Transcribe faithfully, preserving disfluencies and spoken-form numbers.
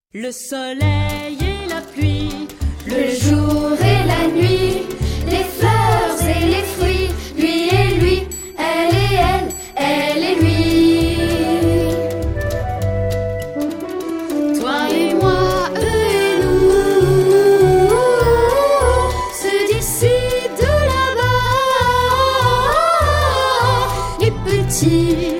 Le soleil et la pluie, le jour et la nuit, les fleurs et les fruits, lui et lui, elle et elle, elle et lui. Toi et moi, eux et nous, ceux d'ici, de là-bas, les petits.